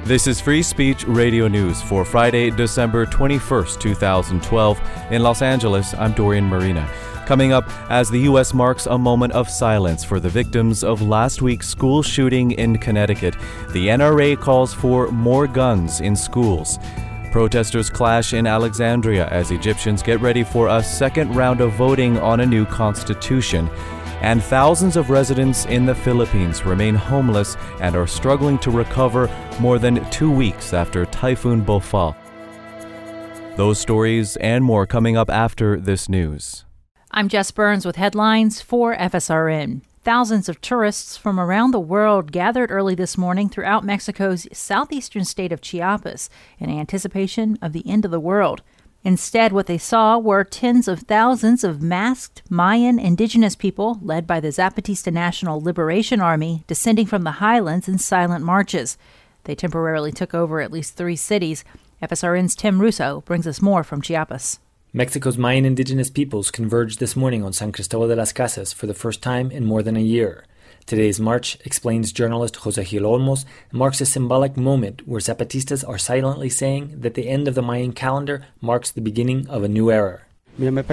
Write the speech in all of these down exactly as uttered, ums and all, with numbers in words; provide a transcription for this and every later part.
This is Free Speech Radio News for Friday, December twenty-first, twenty twelve. In Los Angeles, I'm Dorian Marina. Coming up, as the U S marks a moment of silence for the victims of last week's school shooting in Connecticut, the N R A calls for more guns in schools. Protesters clash in Alexandria as Egyptians get ready for a second round of voting on a new constitution. And thousands of residents in the Philippines remain homeless and are struggling to recover more than two weeks after Typhoon Bopha. Those stories and more coming up after this news. I'm Jess Burns with headlines for F S R N. Thousands of tourists from around the world gathered early this morning throughout Mexico's southeastern state of Chiapas in anticipation of the end of the world. Instead, what they saw were tens of thousands of masked Mayan indigenous people led by the Zapatista National Liberation Army descending from the highlands in silent marches. They temporarily took over at least three cities. F S R N's Tim Russo brings us more from Chiapas. Mexico's Mayan indigenous peoples converged this morning on San Cristobal de las Casas for the first time in more than a year. Today's march, explains journalist Jose Gil Olmos, marks a symbolic moment where Zapatistas are silently saying that the end of the Mayan calendar marks the beginning of a new era. The mere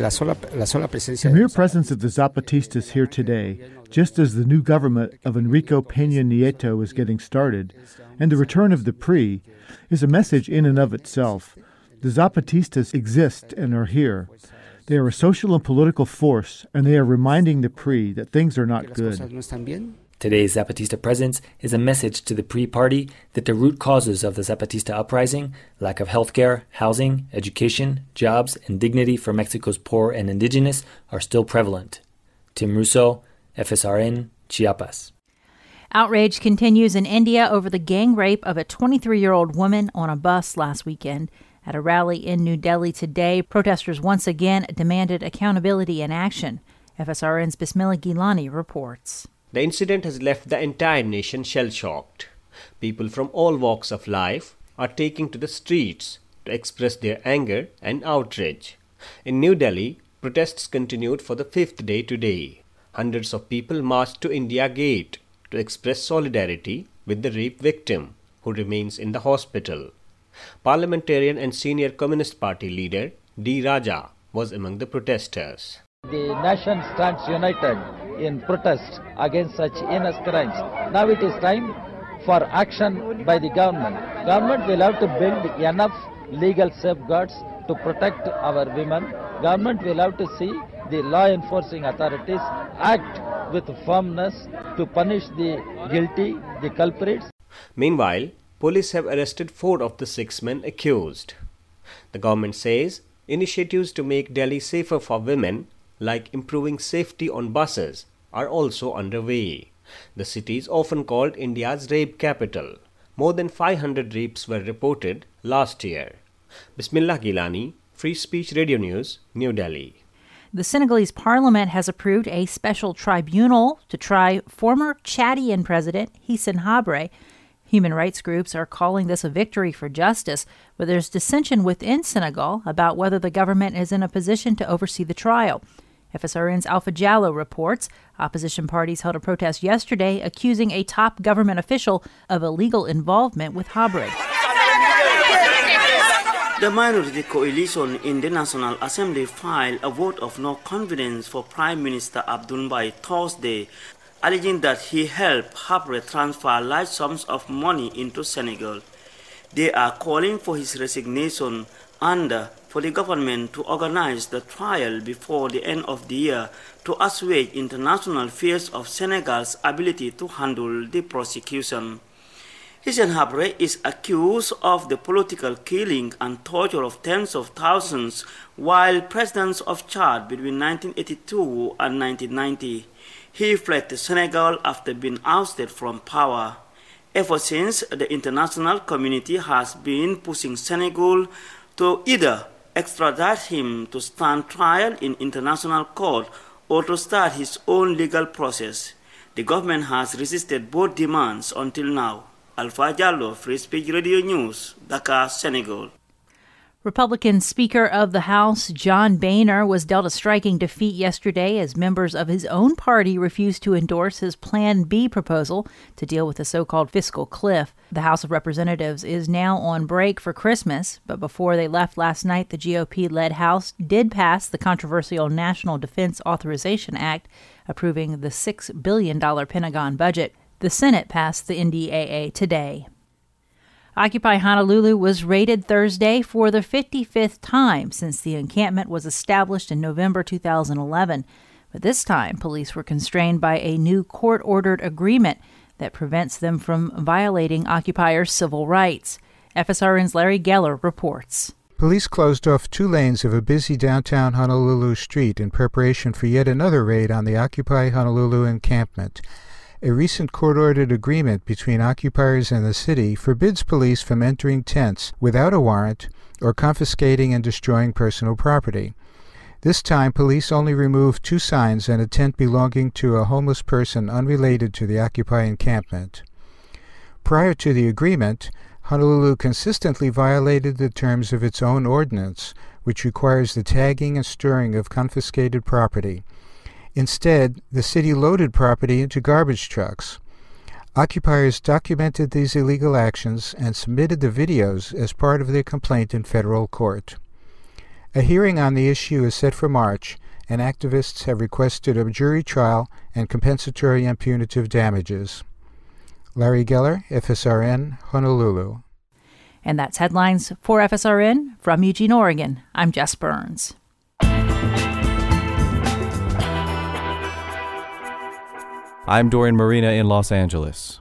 presence of the Zapatistas here today, just as the new government of Enrique Peña Nieto is getting started, and the return of the P R I, is a message in and of itself. The Zapatistas exist and are here. They are a social and political force, and they are reminding the P R I that things are not good. Today's Zapatista presence is a message to the P R I party that the root causes of the Zapatista uprising, lack of healthcare, housing, education, jobs, and dignity for Mexico's poor and indigenous, are still prevalent. Tim Russo, F S R N, Chiapas. Outrage continues in India over the gang rape of a twenty-three-year-old woman on a bus last weekend. At a rally in New Delhi today, protesters once again demanded accountability and action. F S R N's Bismillah Gilani reports. The incident has left the entire nation shell-shocked. People from all walks of life are taking to the streets to express their anger and outrage. In New Delhi, protests continued for the fifth day today. Hundreds of people marched to India Gate to express solidarity with the rape victim, who remains in the hospital. Parliamentarian and senior Communist Party leader D. Raja was among the protesters. The nation stands united in protest against such heinous crimes. Now it is time for action by the government. Government will have to build enough legal safeguards to protect our women. Government will have to see the law enforcing authorities act with firmness to punish the guilty, the culprits. Meanwhile, police have arrested four of the six men accused. The government says initiatives to make Delhi safer for women, like improving safety on buses, are also underway. The city is often called India's rape capital. More than five hundred rapes were reported last year. Bismillah Gilani, Free Speech Radio News, New Delhi. The Senegalese parliament has approved a special tribunal to try former Chadian President Hissène Habré. Human rights groups are calling this a victory for justice, but there's dissension within Senegal about whether the government is in a position to oversee the trial. F S R N's Alpha Jallo reports opposition parties held a protest yesterday accusing a top government official of illegal involvement with Habré. The minority coalition in the National Assembly filed a vote of no confidence for Prime Minister Abdoul Mbaye Thursday, alleging that he helped Habré transfer large sums of money into Senegal. They are calling for his resignation and for the government to organize the trial before the end of the year to assuage international fears of Senegal's ability to handle the prosecution. Hissène Habré is accused of the political killing and torture of tens of thousands while president of Chad between nineteen eighty-two and nineteen ninety. He fled to Senegal after being ousted from power. Ever since, the international community has been pushing Senegal to either extradite him to stand trial in international court or to start his own legal process. The government has resisted both demands until now. Alpha Jallo, Free Speech Radio News, Dakar, Senegal. Republican Speaker of the House John Boehner was dealt a striking defeat yesterday as members of his own party refused to endorse his Plan B proposal to deal with the so-called fiscal cliff. The House of Representatives is now on break for Christmas, but before they left last night, the G O P-led House did pass the controversial National Defense Authorization Act, approving the six billion dollars Pentagon budget. The Senate passed the N D A A today. Occupy Honolulu was raided Thursday for the fifty-fifth time since the encampment was established in November two thousand eleven. But this time, police were constrained by a new court-ordered agreement that prevents them from violating occupiers' civil rights. F S R N's Larry Geller reports. Police closed off two lanes of a busy downtown Honolulu street in preparation for yet another raid on the Occupy Honolulu encampment. A recent court-ordered agreement between occupiers and the city forbids police from entering tents without a warrant or confiscating and destroying personal property. This time, police only removed two signs and a tent belonging to a homeless person unrelated to the Occupy encampment. Prior to the agreement, Honolulu consistently violated the terms of its own ordinance, which requires the tagging and storing of confiscated property. Instead, the city loaded property into garbage trucks. Occupiers documented these illegal actions and submitted the videos as part of their complaint in federal court. A hearing on the issue is set for March, and activists have requested a jury trial and compensatory and punitive damages. Larry Geller, F S R N, Honolulu. And that's headlines for F S R N from Eugene, Oregon. I'm Jess Burns. I'm Dorian Marina in Los Angeles.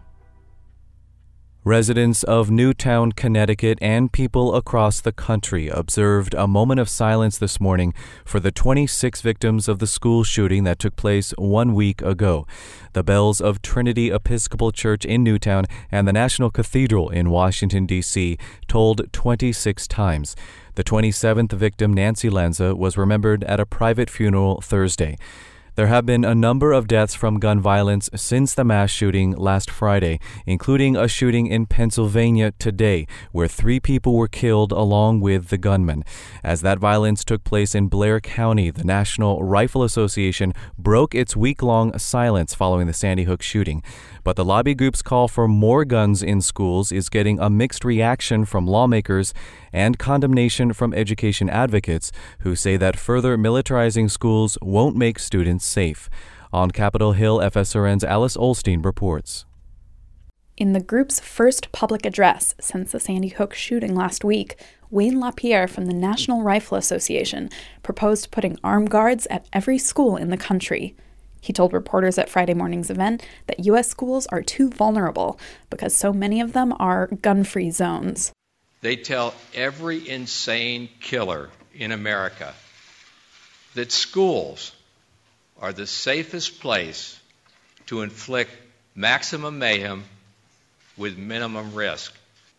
Residents of Newtown, Connecticut, and people across the country observed a moment of silence this morning for the twenty-six victims of the school shooting that took place one week ago. The bells of Trinity Episcopal Church in Newtown and the National Cathedral in Washington, D C tolled twenty-six times. The twenty-seventh victim, Nancy Lanza, was remembered at a private funeral Thursday. There have been a number of deaths from gun violence since the mass shooting last Friday, including a shooting in Pennsylvania today, where three people were killed along with the gunman. As that violence took place in Blair County, the National Rifle Association broke its week-long silence following the Sandy Hook shooting. But the lobby group's call for more guns in schools is getting a mixed reaction from lawmakers and condemnation from education advocates who say that further militarizing schools won't make students safe. On Capitol Hill, F S R N's Alice Olstein reports. In the group's first public address since the Sandy Hook shooting last week, Wayne LaPierre from the National Rifle Association proposed putting armed guards at every school in the country. He told reporters at Friday morning's event that U S schools are too vulnerable because so many of them are gun-free zones. They tell every insane killer in America that schools are the safest place to inflict maximum mayhem with minimum risk.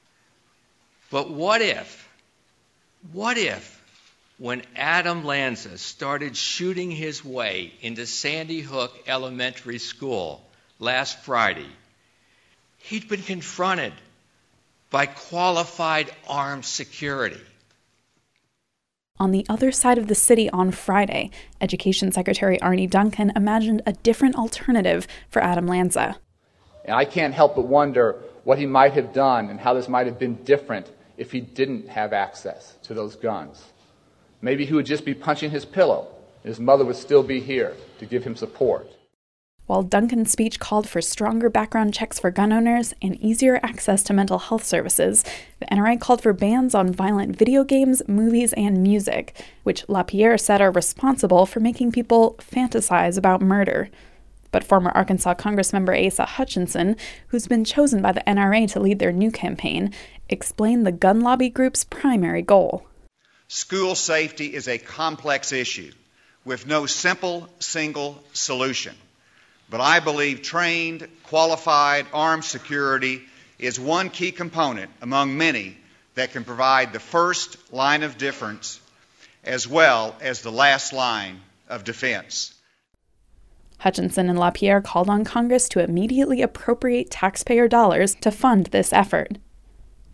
But what if, what if, when Adam Lanza started shooting his way into Sandy Hook Elementary School last Friday, he'd been confronted by qualified armed security? On the other side of the city on Friday, Education Secretary Arne Duncan imagined a different alternative for Adam Lanza. And I can't help but wonder what he might have done and how this might have been different if he didn't have access to those guns. Maybe he would just be punching his pillow, and his mother would still be here to give him support. While Duncan's speech called for stronger background checks for gun owners and easier access to mental health services, the N R A called for bans on violent video games, movies, and music, which LaPierre said are responsible for making people fantasize about murder. But former Arkansas Congressmember Asa Hutchinson, who's been chosen by the N R A to lead their new campaign, explained the gun lobby group's primary goal. School safety is a complex issue with no simple, single solution. But I believe trained, qualified armed security is one key component among many that can provide the first line of difference as well as the last line of defense. Hutchinson and LaPierre called on Congress to immediately appropriate taxpayer dollars to fund this effort.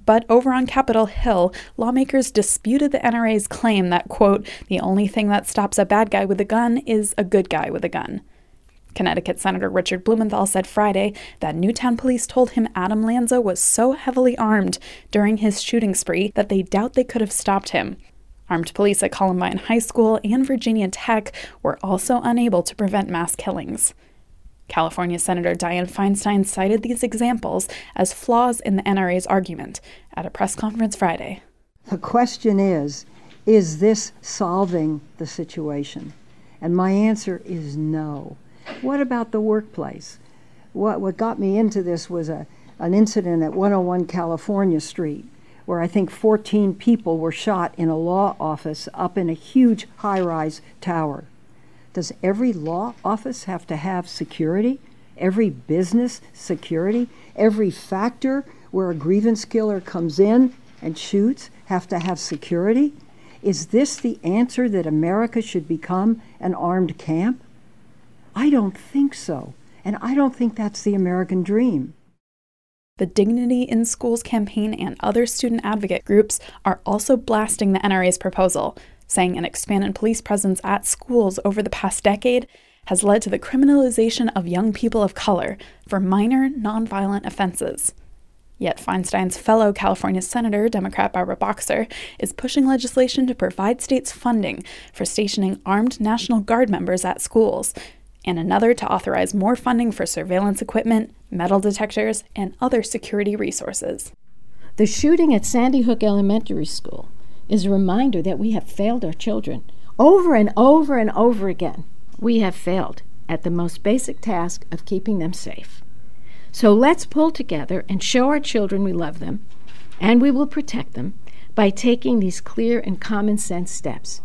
But over on Capitol Hill, lawmakers disputed the N R A's claim that, quote, the only thing that stops a bad guy with a gun is a good guy with a gun. Connecticut Senator Richard Blumenthal said Friday that Newtown police told him Adam Lanza was so heavily armed during his shooting spree that they doubt they could have stopped him. Armed police at Columbine High School and Virginia Tech were also unable to prevent mass killings. California Senator Dianne Feinstein cited these examples as flaws in the N R A's argument at a press conference Friday. The question is, is this solving the situation? And my answer is no. What about the workplace? What what got me into this was a an incident at one oh one California Street, where I think fourteen people were shot in a law office up in a huge high-rise tower. Does every law office have to have security? Every business security? Every factor where a grievance killer comes in and shoots have to have security? Is this the answer that America should become, an armed camp? I don't think so, and I don't think that's the American dream. The Dignity in Schools campaign and other student advocate groups are also blasting the N R A's proposal, saying an expanded police presence at schools over the past decade has led to the criminalization of young people of color for minor, nonviolent offenses. Yet Feinstein's fellow California Senator, Democrat Barbara Boxer, is pushing legislation to provide states funding for stationing armed National Guard members at schools, and another to authorize more funding for surveillance equipment, metal detectors, and other security resources. The shooting at Sandy Hook Elementary School is a reminder that we have failed our children over and over and over again. We have failed at the most basic task of keeping them safe. So let's pull together and show our children we love them, and we will protect them by taking these clear and common sense steps.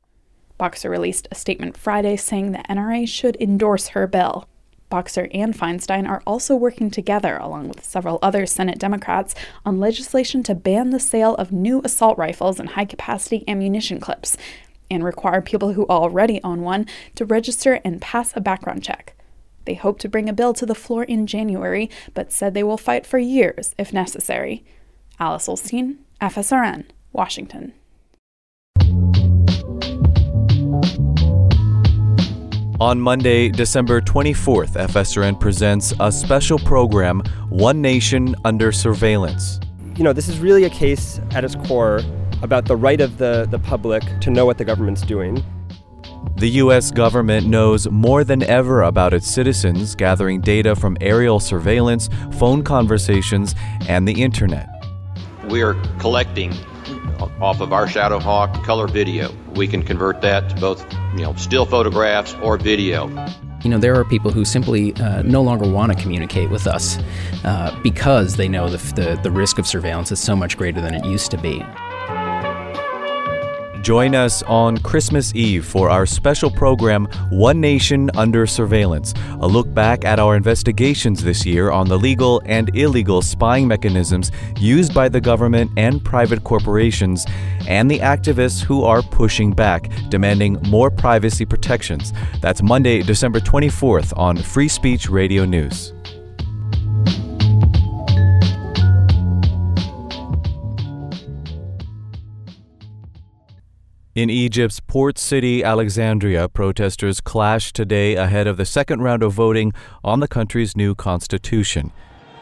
Boxer released a statement Friday saying the N R A should endorse her bill. Boxer and Feinstein are also working together, along with several other Senate Democrats, on legislation to ban the sale of new assault rifles and high-capacity ammunition clips, and require people who already own one to register and pass a background check. They hope to bring a bill to the floor in January, but said they will fight for years if necessary. Alice Olstein, F S R N, Washington. On Monday, December twenty-fourth, F S R N presents a special program, One Nation Under Surveillance. You know, this is really a case at its core about the right of the, the public to know what the government's doing. The U S government knows more than ever about its citizens, gathering data from aerial surveillance, phone conversations, and the internet. We are collecting off of our Shadowhawk color video. We can convert that to both, you know, still photographs or video. You know, there are people who simply uh, no longer want to communicate with us uh, because they know the, the the risk of surveillance is so much greater than it used to be. Join us on Christmas Eve for our special program, One Nation Under Surveillance, a look back at our investigations this year on the legal and illegal spying mechanisms used by the government and private corporations, and the activists who are pushing back, demanding more privacy protections. That's Monday, December twenty-fourth on Free Speech Radio News. In Egypt's port city, Alexandria, protesters clashed today ahead of the second round of voting on the country's new constitution.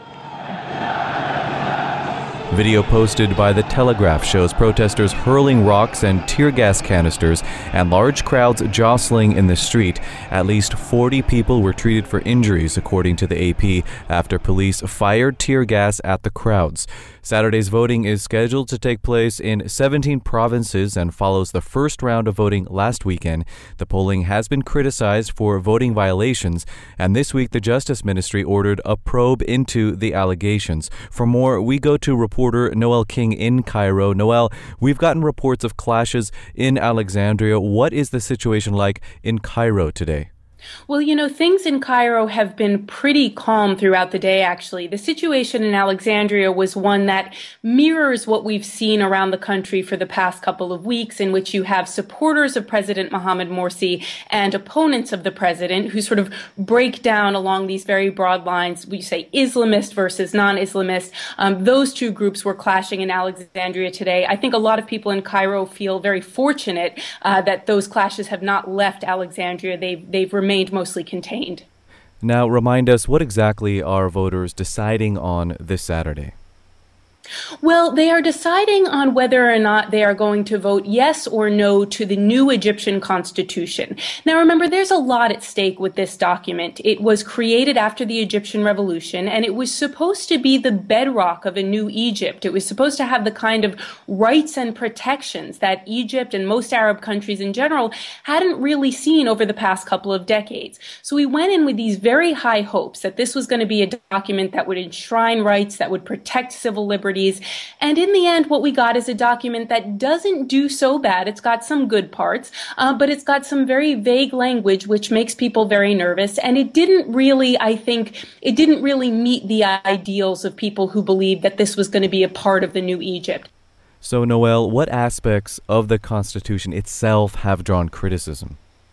Video posted by The Telegraph shows protesters hurling rocks and tear gas canisters and large crowds jostling in the street. At least forty people were treated for injuries, according to the A P, after police fired tear gas at the crowds. Saturday's voting is scheduled to take place in seventeen provinces and follows the first round of voting last weekend. The polling has been criticized for voting violations, and this week the Justice Ministry ordered a probe into the allegations. For more, we go to reporter Noel King in Cairo. Noel, we've gotten reports of clashes in Alexandria. What is the situation like in Cairo today? Well, you know, things in Cairo have been pretty calm throughout the day, actually. The situation in Alexandria was one that mirrors what we've seen around the country for the past couple of weeks, in which you have supporters of President Mohamed Morsi and opponents of the president who sort of break down along these very broad lines. We say Islamist versus non-Islamist. Um, those two groups were clashing in Alexandria today. I think a lot of people in Cairo feel very fortunate uh, that those clashes have not left Alexandria. They've, they've remained remained mostly contained. Now, remind us, what exactly are voters deciding on this Saturday? Well, they are deciding on whether or not they are going to vote yes or no to the new Egyptian constitution. Now, remember, there's a lot at stake with this document. It was created after the Egyptian Revolution, and it was supposed to be the bedrock of a new Egypt. It was supposed to have the kind of rights and protections that Egypt and most Arab countries in general hadn't really seen over the past couple of decades. So we went in with these very high hopes that this was going to be a document that would enshrine rights, that would protect civil liberties. And in the end, what we got is a document that doesn't do so bad. It's got some good parts, uh, but it's got some very vague language, which makes people very nervous. And it didn't really, I think, it didn't really meet the ideals of people who believed that this was going to be a part of the new Egypt. So, Noelle, what aspects of the Constitution itself have drawn criticism?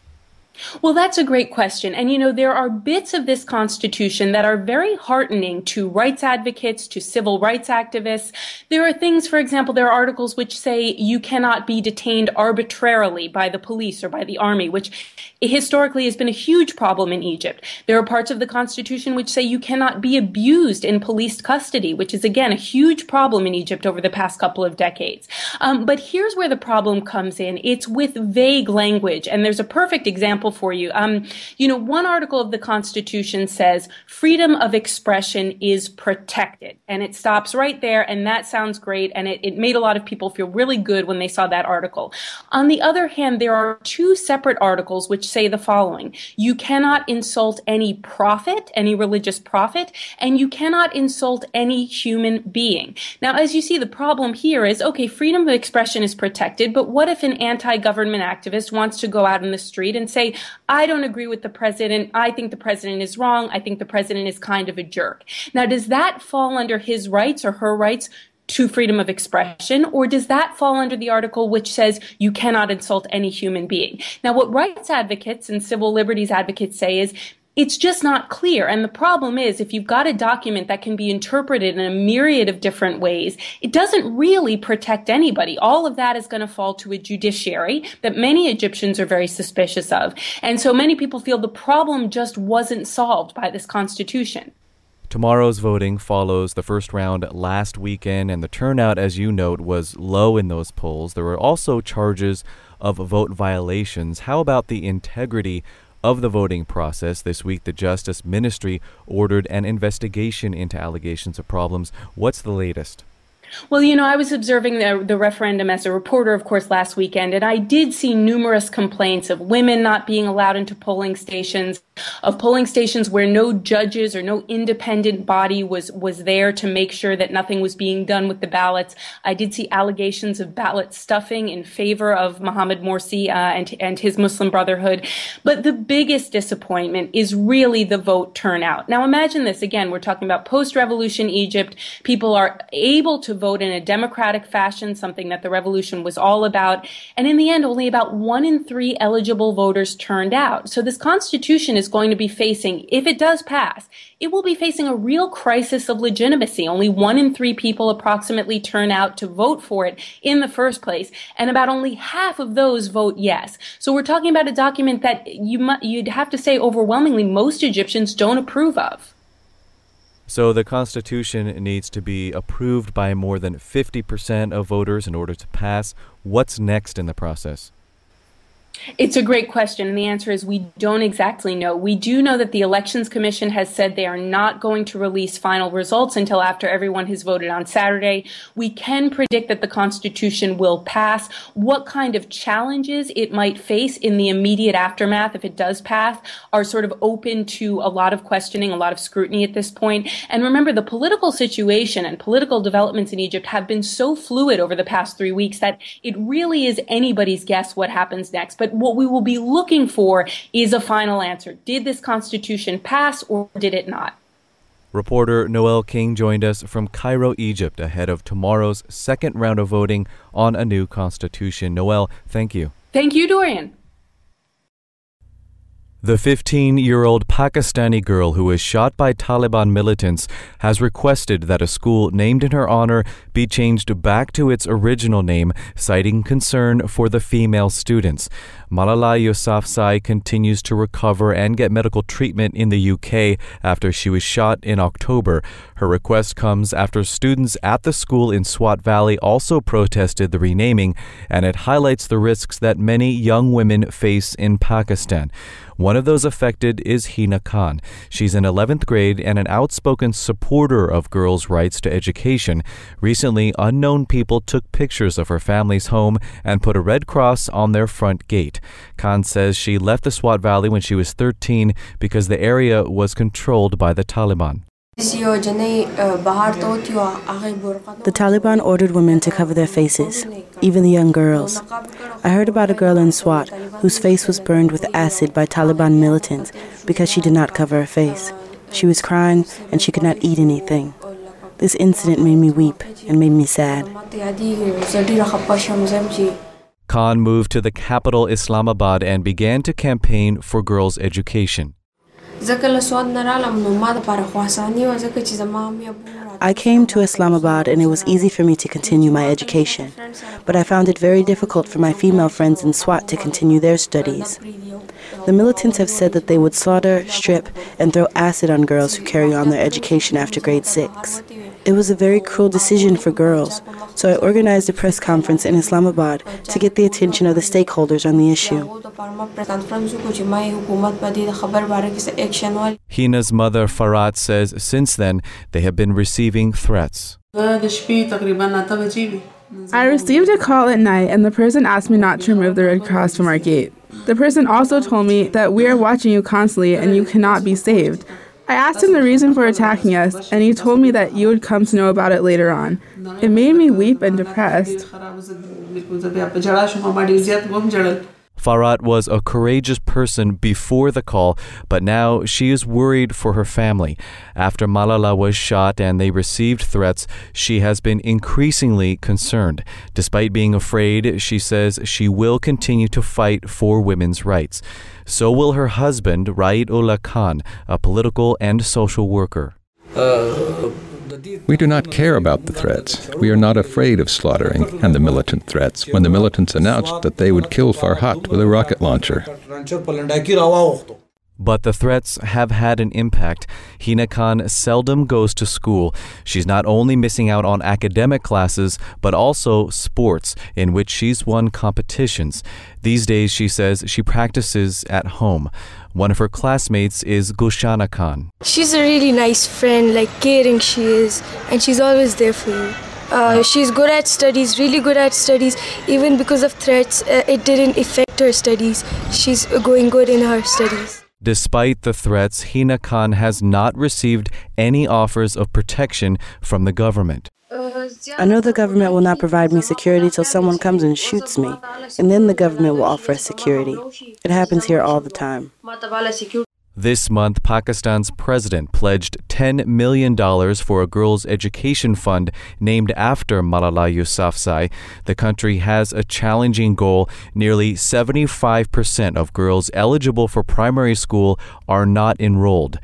Well, that's a great question. And, you know, there are bits of this Constitution that are very heartening to rights advocates, to civil rights activists. There are things, for example, there are articles which say you cannot be detained arbitrarily by the police or by the army, which historically has been a huge problem in Egypt. There are parts of the Constitution which say you cannot be abused in police custody, which is, again, a huge problem in Egypt over the past couple of decades. Um, but here's where the problem comes in. It's with vague language. And there's a perfect example for you. Um, you know, one article of the Constitution says freedom of expression is protected, and it stops right there, and that sounds great, and it, it made a lot of people feel really good when they saw that article. On the other hand, there are two separate articles which say the following: you cannot insult any prophet, any religious prophet, and you cannot insult any human being. Now, as you see, the problem here is, okay, freedom of expression is protected, but what if an anti-government activist wants to go out in the street and say, I don't agree with the president. I think the president is wrong. I think the president is kind of a jerk. Now, does that fall under his rights or her rights to freedom of expression, or does that fall under the article which says you cannot insult any human being? Now, what rights advocates and civil liberties advocates say is it's just not clear. And the problem is, if you've got a document that can be interpreted in a myriad of different ways, it doesn't really protect anybody. All of that is going to fall to a judiciary that many Egyptians are very suspicious of. And so many people feel the problem just wasn't solved by this constitution. Tomorrow's voting follows the first round last weekend, and the turnout, as you note, was low in those polls. There were also charges of vote violations. How about the integrity of the voting process? This week, the Justice Ministry ordered an investigation into allegations of problems. What's the latest? Well, you know, I was observing the, the referendum as a reporter, of course, last weekend, and I did see numerous complaints of women not being allowed into polling stations, of polling stations where no judges or no independent body was, was there to make sure that nothing was being done with the ballots. I did see allegations of ballot stuffing in favor of Mohamed Morsi uh, and, and his Muslim Brotherhood. But the biggest disappointment is really the vote turnout. Now, imagine this. Again, we're talking about post-revolution Egypt. People are able to vote in a democratic fashion, something that the revolution was all about. And in the end, only about one in three eligible voters turned out. So this constitution is going to be facing, if it does pass, it will be facing a real crisis of legitimacy. Only one in three people approximately turn out to vote for it in the first place, and about only half of those vote yes. So we're talking about a document that you mu- you'd have to say overwhelmingly most Egyptians don't approve of. So the Constitution needs to be approved by more than fifty percent of voters in order to pass. What's next in the process? It's a great question, and the answer is we don't exactly know. We do know that the Elections Commission has said they are not going to release final results until after everyone has voted on Saturday. We can predict that the Constitution will pass. What kind of challenges it might face in the immediate aftermath if it does pass are sort of open to a lot of questioning, a lot of scrutiny at this point. And remember, the political situation and political developments in Egypt have been so fluid over the past three weeks that it really is anybody's guess what happens next. But But what we will be looking for is a final answer. Did this constitution pass or did it not? Reporter Noel King joined us from Cairo, Egypt, ahead of tomorrow's second round of voting on a new constitution. Noel, thank you. Thank you, Dorian. The fifteen-year-old Pakistani girl who was shot by Taliban militants has requested that a school named in her honor be changed back to its original name, citing concern for the female students. Malala Yousafzai continues to recover and get medical treatment in the U K after she was shot in October. Her request comes after students at the school in Swat Valley also protested the renaming, and it highlights the risks that many young women face in Pakistan. One of those affected is Hina Khan. She's in eleventh grade and an outspoken supporter of girls' rights to education. Recently, unknown people took pictures of her family's home and put a red cross on their front gate. Khan says she left the Swat Valley when she was thirteen because the area was controlled by the Taliban. The Taliban ordered women to cover their faces, even the young girls. I heard about a girl in Swat whose face was burned with acid by Taliban militants because she did not cover her face. She was crying and she could not eat anything. This incident made me weep and made me sad. Khan moved to the capital Islamabad and began to campaign for girls' education. I came to Islamabad and it was easy for me to continue my education, but I found it very difficult for my female friends in Swat to continue their studies. The militants have said that they would slaughter, strip, and throw acid on girls who carry on their education after grade six. It was a very cruel decision for girls, so I organized a press conference in Islamabad to get the attention of the stakeholders on the issue. Hina's mother Farhat says since then they have been receiving threats. I received a call at night and the person asked me not to remove the red cross from our gate. The person also told me that we are watching you constantly and you cannot be saved. I asked him the reason for attacking us, and he told me that you would come to know about it later on. It made me weep and depressed. Farhat was a courageous person before the call, but now she is worried for her family. After Malala was shot and they received threats, she has been increasingly concerned. Despite being afraid, she says she will continue to fight for women's rights. So will her husband, Raid Ullah Khan, a political and social worker. We do not care about the threats. We are not afraid of slaughtering and the militant threats when the militants announced that they would kill Farhat with a rocket launcher. But the threats have had an impact. Hina Khan seldom goes to school. She's not only missing out on academic classes, but also sports, in which she's won competitions. These days, she says, she practices at home. One of her classmates is Gushana Khan. She's a really nice friend, like caring she is, and she's always there for you. Uh, she's good at studies, really good at studies. Even because of threats, uh, it didn't affect her studies. She's going good in her studies. Despite the threats, Hina Khan has not received any offers of protection from the government. I know the government will not provide me security till someone comes and shoots me, and then the government will offer us security. It happens here all the time. This month, Pakistan's president pledged ten million dollars for a girls' education fund named after Malala Yousafzai. The country has a challenging goal. Nearly seventy-five percent of girls eligible for primary school are not enrolled.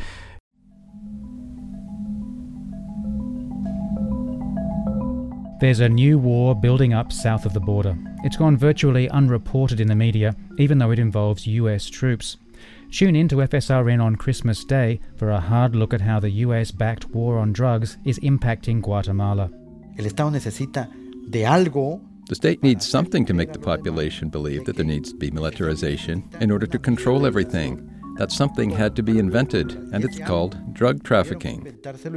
There's a new war building up south of the border. It's gone virtually unreported in the media, even though it involves U S troops. Tune in to F S R N on Christmas Day for a hard look at how the U S-backed war on drugs is impacting Guatemala. El Estado necesita de algo. The state needs something to make the population believe that there needs to be militarization in order to control everything. That something had to be invented, and it's called drug trafficking.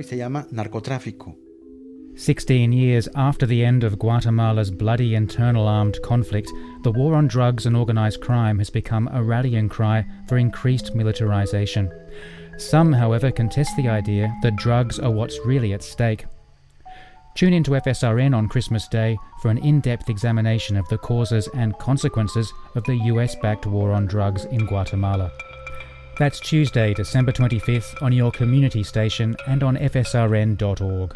Sixteen years after the end of Guatemala's bloody internal armed conflict, the war on drugs and organized crime has become a rallying cry for increased militarization. Some, however, contest the idea that drugs are what's really at stake. Tune in to F S R N on Christmas Day for an in-depth examination of the causes and consequences of the U S-backed war on drugs in Guatemala. That's Tuesday, December twenty-fifth on your community station and on F S R N dot org.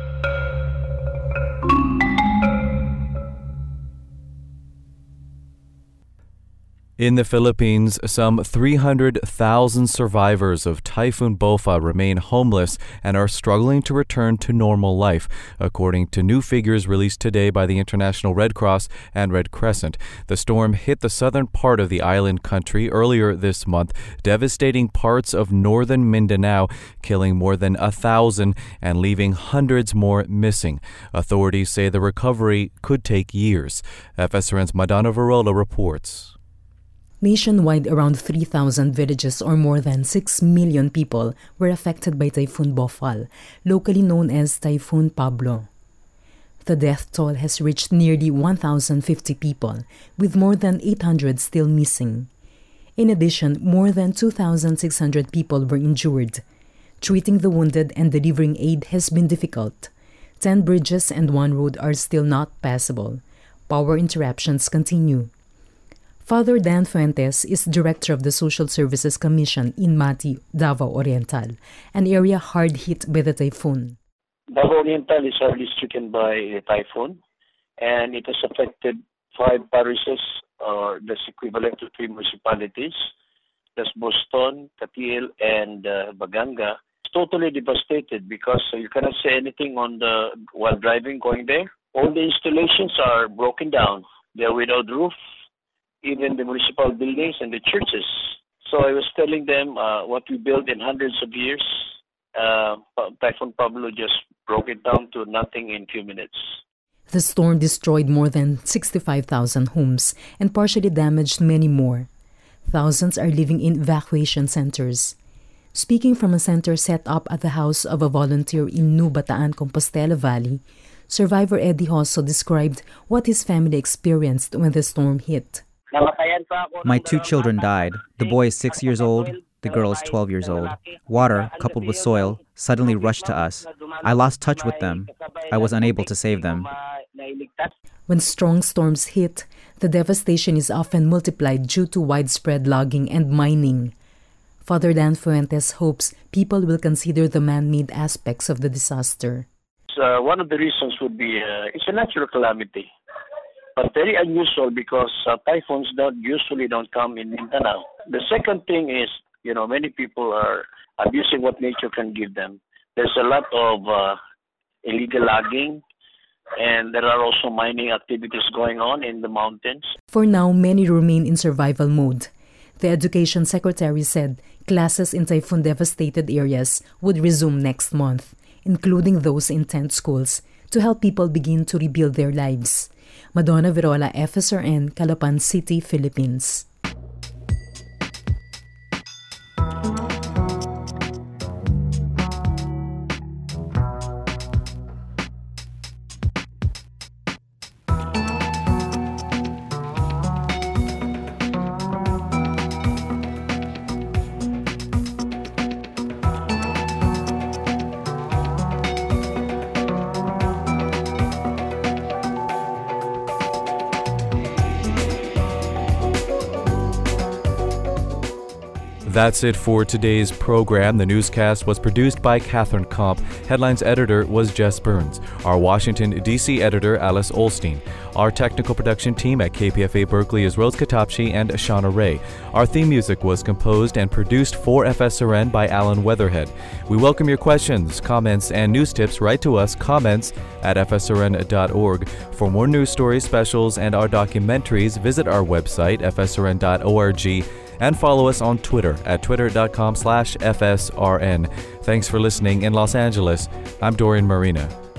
In the Philippines, some three hundred thousand survivors of Typhoon Bopha remain homeless and are struggling to return to normal life, according to new figures released today by the International Red Cross and Red Crescent. The storm hit the southern part of the island country earlier this month, devastating parts of northern Mindanao, killing more than a thousand and leaving hundreds more missing. Authorities say the recovery could take years. F S R N's Madonna Varola reports. Nationwide, around three thousand villages or more than six million people were affected by Typhoon Bopha, locally known as Typhoon Pablo. The death toll has reached nearly one thousand fifty people, with more than eight hundred still missing. In addition, more than two thousand six hundred people were injured. Treating the wounded and delivering aid has been difficult. Ten bridges and one road are still not passable. Power interruptions continue. Father Dan Fuentes is director of the Social Services Commission in Mati, Davao Oriental, an area hard hit by the typhoon. Davao Oriental is hardly stricken by a typhoon, and it has affected five parishes, or that's equivalent to three municipalities. That's Boston, Katiel, and uh, Baganga. It's totally devastated because uh, you cannot say anything on the while driving going there. All the installations are broken down. They are without roof. Even the municipal buildings and the churches. So I was telling them uh, what we built in hundreds of years, uh, Typhoon Pablo just broke it down to nothing in few minutes. The storm destroyed more than sixty-five thousand homes and partially damaged many more. Thousands are living in evacuation centers. Speaking from a center set up at the house of a volunteer in New Bataan, Compostela Valley, survivor Eddie Hosso described what his family experienced when the storm hit. My two children died. The boy is six years old, the girl is twelve years old. Water, coupled with soil, suddenly rushed to us. I lost touch with them. I was unable to save them. When strong storms hit, the devastation is often multiplied due to widespread logging and mining. Father Dan Fuentes hopes people will consider the man-made aspects of the disaster. Uh, one of the reasons would be uh, it's a natural calamity. But very unusual because uh, typhoons don't usually don't come in Mindanao. The second thing is, you know, many people are abusing what nature can give them. There's a lot of uh, illegal logging, and there are also mining activities going on in the mountains. For now, many remain in survival mode. The Education Secretary said classes in typhoon-devastated areas would resume next month, including those in tent schools, to help people begin to rebuild their lives. Madonna Virola, F S R N, Calapan City, Philippines. That's it for today's program. The newscast was produced by Catherine Komp. Headlines editor was Jess Burns. Our Washington, D C editor, Alice Olstein. Our technical production team at K P F A Berkeley is Rose Katapchi and Ashana Ray. Our theme music was composed and produced for F S R N by Alan Weatherhead. We welcome your questions, comments, and news tips. Write to us, comments at F S R N dot org. For more news stories, specials, and our documentaries, visit our website, F S R N dot org. And follow us on Twitter at twitter dot com slash F S R N. Thanks for listening in Los Angeles. I'm Dorian Marina.